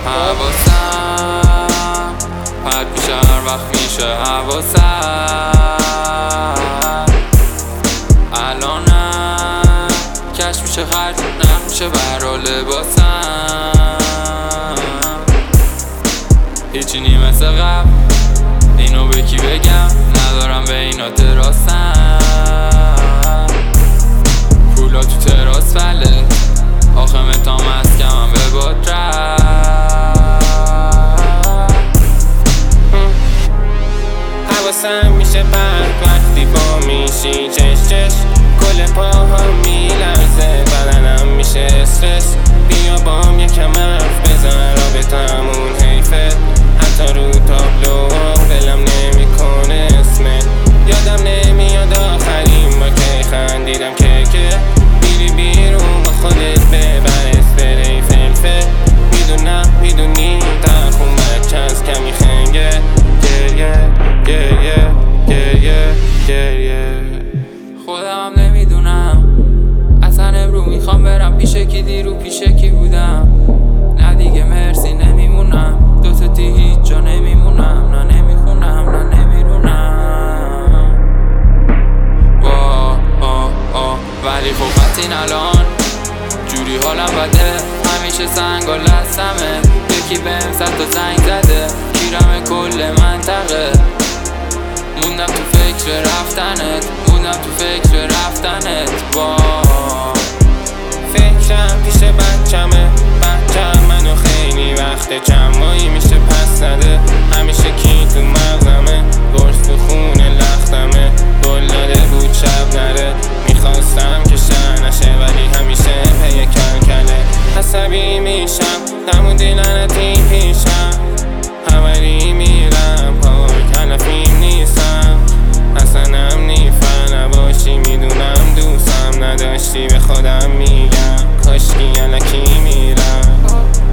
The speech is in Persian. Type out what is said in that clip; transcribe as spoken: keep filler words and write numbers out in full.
حواسم پرد میشه هر وقت میشه حواسم الانم کش میشه خرج نخ میشه برا لباسم هیچی نی مثل قبل اینو به کی بگم ندارم به اینا تراسم پولا تو تراس فله آخه متام از کمم به باد حواسم میشه برد وقتی با میشی چش چش کل پاهم میلرزه بدنم میشه استرس بیا بام یکم حرف بزن رابطمون حیفه حتی رو تابلو دلم نمیکنه اسمت یادم نمیاد آخرین با که خندیدم که که بیری بیرون با خودت ببر اسپری فلفل میدونم میدونی تخون بچه از کمی خنگه گریه گریه گریه گریه خودم نمیدونم اصلا امرو میخوام برم پیش کی دیرو پیش کی بودم نه دیگه مرسی نمیمونم دوتا دی هیچ جا نمیمونم نه نمیخونم نه نمیرونم واه آه آه ولی خب این الان جوری حالم بده همیشه سنگا لستمه یکی بهم صد تا زنگ زده کیرم کل منطقه موندم تو فکر رفتنت موندم تو فکر رفتنت با فکرم پیش بچمه بچم منو خیلی وقته چند ماهی میشه پس نده همیشه کی تو مغزمه گرز تو خونه لختمه گل داده بود شب نره میخواستم که شهر نشه ولی همیشه پی کل کله عصبی میشم نموندی لعنتی پیشم حوالی میرم پاک علفیم نیستم اصلا نیفر نباشی میدونم دوستم نداشتی به خودم میگم کاشکی علکی میرم